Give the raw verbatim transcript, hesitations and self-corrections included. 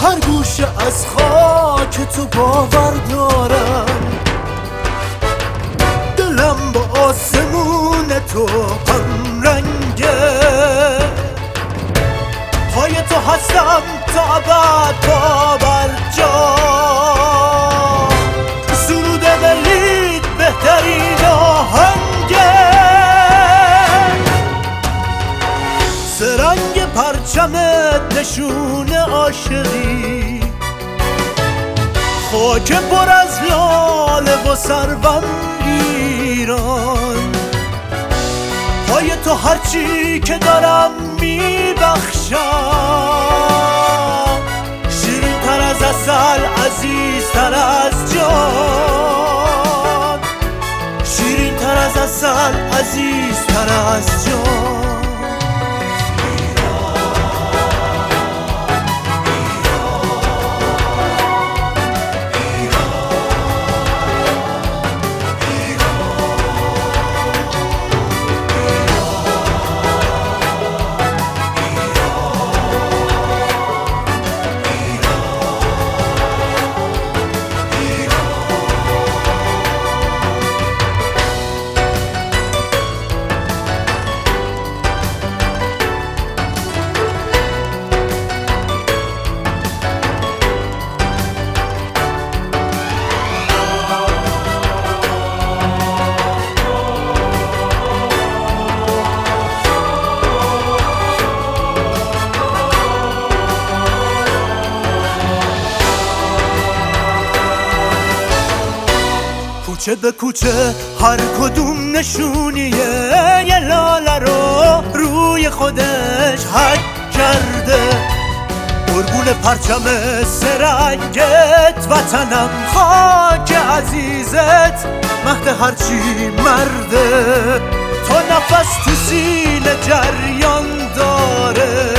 هر گوشه از خاک تو باور دارم، دلم با آسمون تو هم رنگه، پای تو هستم تا ابد باور جا، سرود ملیت بهترین آهنگه، سرنگ پرچمت نشون عاشقی، خاک پر از لاله و سربم ایران، پای تو هرچی که دارم میبخشم، شیرین تر از عسل عزیز تر از جان، شیرین تر از عسل عزیز تر از جان. کوچه به کوچه هر کدوم نشونیه یه لاله رو روی خودش حک کرده، قربون پرچم سرنگت وطنم خاک عزیزت مهد هرچی مرده، تا نفس تو سینه جریان داره،